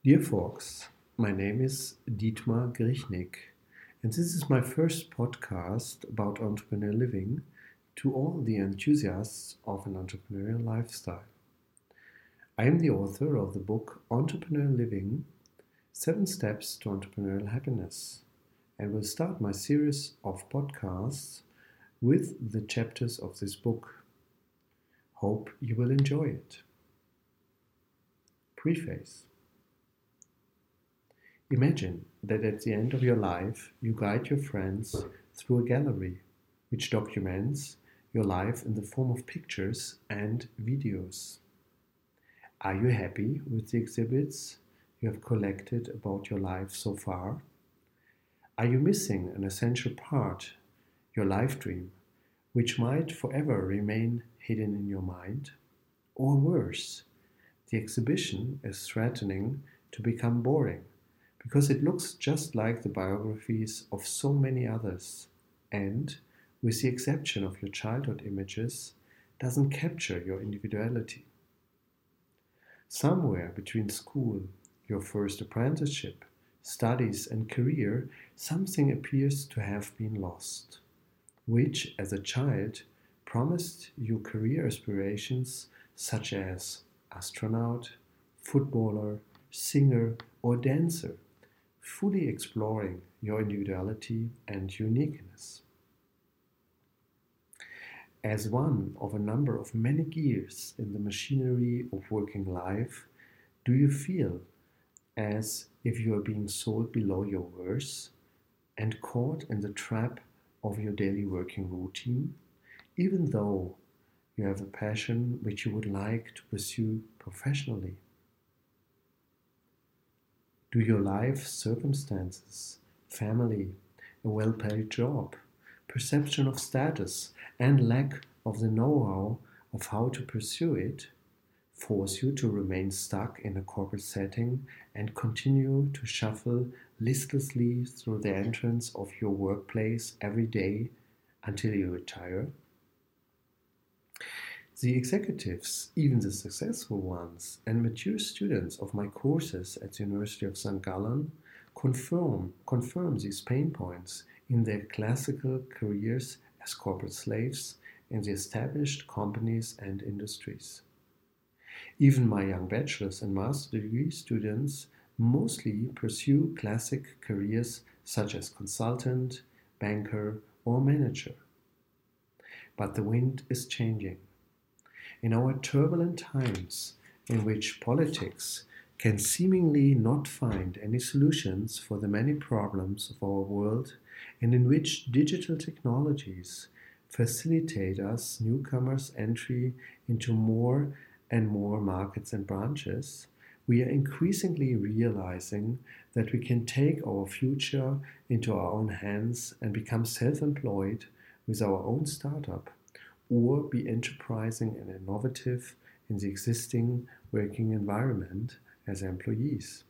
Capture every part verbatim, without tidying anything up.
Dear folks, my name is Dietmar Grichnik, and this is my first podcast about entrepreneurial living to all the enthusiasts of an entrepreneurial lifestyle. I am the author of the book Entrepreneurial Living: Seven Steps to Entrepreneurial Happiness, and will start my series of podcasts with the chapters of this book. Hope you will enjoy it. Preface. Imagine that at the end of your life you guide your friends through a gallery which documents your life in the form of pictures and videos. Are you happy with the exhibits you have collected about your life so far? Are you missing an essential part, your life dream, which might forever remain hidden in your mind? Or worse, the exhibition is threatening to become boring, because it looks just like the biographies of so many others and, with the exception of your childhood images, doesn't capture your individuality. Somewhere between school, your first apprenticeship, studies and career, something appears to have been lost, which as a child promised you career aspirations such as astronaut, footballer, singer or dancer, fully exploring your individuality and uniqueness. As one of a number of many gears in the machinery of working life, do you feel as if you are being sold below your worth and caught in the trap of your daily working routine, even though you have a passion which you would like to pursue professionally? Do your life circumstances, family, a well-paid job, perception of status, and lack of the know-how of how to pursue it force you to remain stuck in a corporate setting and continue to shuffle listlessly through the entrance of your workplace every day until you retire? The executives, even the successful ones, and mature students of my courses at the University of Saint Gallen confirm, confirm these pain points in their classical careers as corporate slaves in the established companies and industries. Even my young bachelor's and master's degree students mostly pursue classic careers such as consultant, banker, or manager. But the wind is changing. In our turbulent times, in which politics can seemingly not find any solutions for the many problems of our world, and in which digital technologies facilitate us newcomers' entry into more and more markets and branches, we are increasingly realizing that we can take our future into our own hands and become self-employed with our own startup, or be enterprising and innovative in the existing working environment as employees.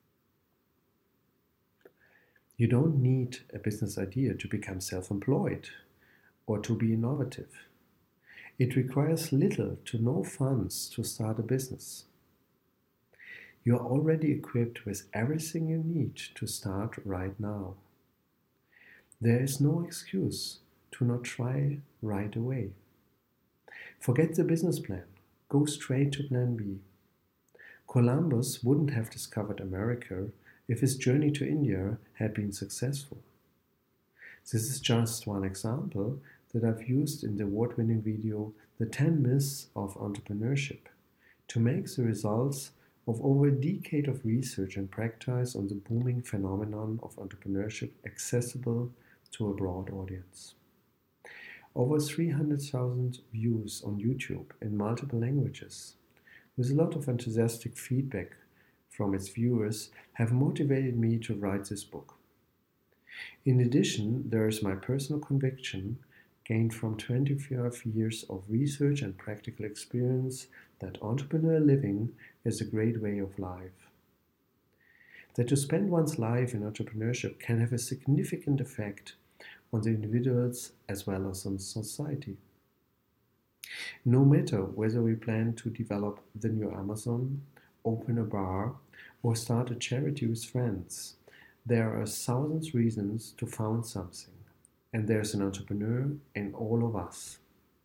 You don't need a business idea to become self-employed or to be innovative. It requires little to no funds to start a business. You are already equipped with everything you need to start right now. There is no excuse to not try right away. Forget the business plan. Go straight to plan B. Columbus wouldn't have discovered America if his journey to India had been successful. This is just one example that I've used in the award-winning video The ten Myths of Entrepreneurship to make the results of over a decade of research and practice on the booming phenomenon of entrepreneurship accessible to a broad audience. Over three hundred thousand views on YouTube in multiple languages, with a lot of enthusiastic feedback from its viewers, have motivated me to write this book. In addition, there is my personal conviction, gained from twenty-five years of research and practical experience, that entrepreneurial living is a great way of life. That to spend one's life in entrepreneurship can have a significant effect on the individuals as well as on society. No matter whether we plan to develop the new Amazon open a bar, or start a charity with friends. There are thousands reasons to found something, and there's an entrepreneur in all of us.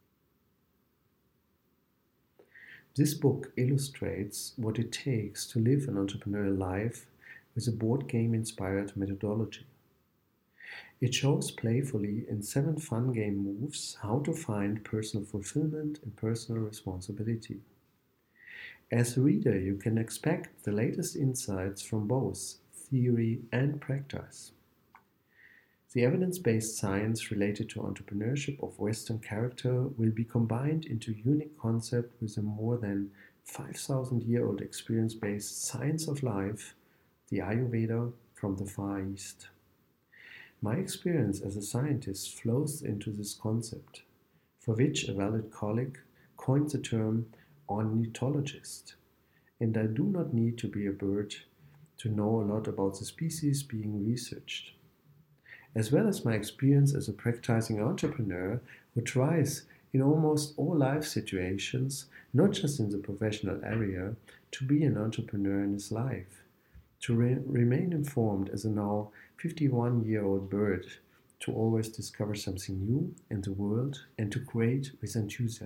This book illustrates what it takes to live an entrepreneurial life with a board game-inspired methodology. It shows playfully in seven fun game moves how to find personal fulfillment and personal responsibility. As a reader, you can expect the latest insights from both theory and practice. The evidence-based science related to entrepreneurship of Western character will be combined into a unique concept with a more than five thousand year old experience-based science of life, the Ayurveda from the Far East. My experience as a scientist flows into this concept, for which a valid colleague coined the term ornithologist, and I do not need to be a bird to know a lot about the species being researched. As well as my experience as a practicing entrepreneur who tries in almost all life situations, not just in the professional area, to be an entrepreneur in his life, to re- remain informed as a now fifty-one-year-old bird, to always discover something new in the world and to create with enthusiasm.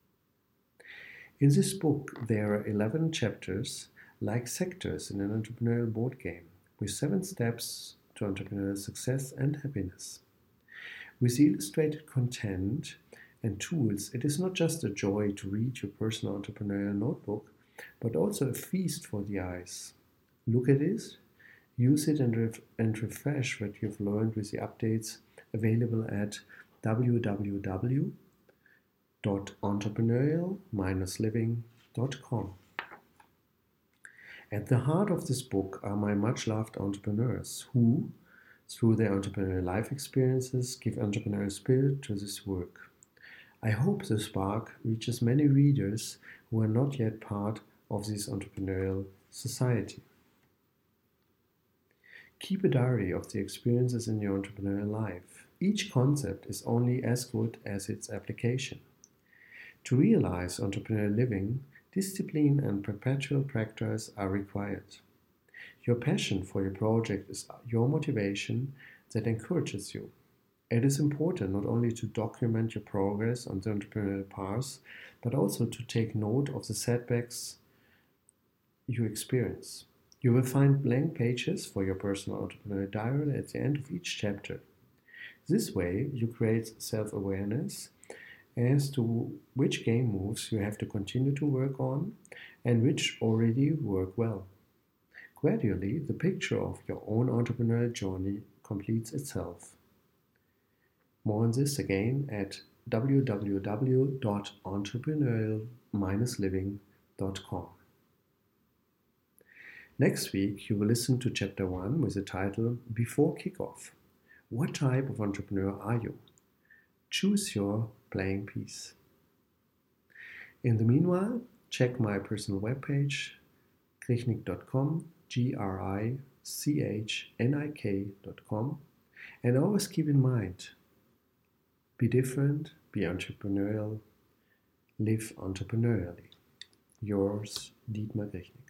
In this book, there are eleven chapters, like sectors in an entrepreneurial board game, with seven steps to entrepreneurial success and happiness. With the illustrated content and tools, it is not just a joy to read your personal entrepreneurial notebook, but also a feast for the eyes. Look at it, use it and, ref- and refresh what you've learned with the updates available at w w w dot entrepreneurial dash living dot com. At the heart of this book are my much-loved entrepreneurs who, through their entrepreneurial life experiences, give entrepreneurial spirit to this work. I hope the spark reaches many readers who are not yet part of this entrepreneurial society. Keep a diary of the experiences in your entrepreneurial life. Each concept is only as good as its application. To realize entrepreneurial living, discipline and perpetual practice are required. Your passion for your project is your motivation that encourages you. It is important not only to document your progress on the entrepreneurial path, but also to take note of the setbacks you experience. You will find blank pages for your personal entrepreneurial diary at the end of each chapter. This way, you create self-awareness as to which game moves you have to continue to work on and which already work well. Gradually, the picture of your own entrepreneurial journey completes itself. More on this again at w w w dot entrepreneurial dash living dot com. Next week, you will listen to Chapter one with the title Before Kickoff. What type of entrepreneur are you? Choose your playing piece. In the meanwhile, check my personal webpage, grichnik dot com, G R I C H N I K dot com, and always keep in mind, be different, be entrepreneurial, live entrepreneurially. Yours, Dietmar Grichnik.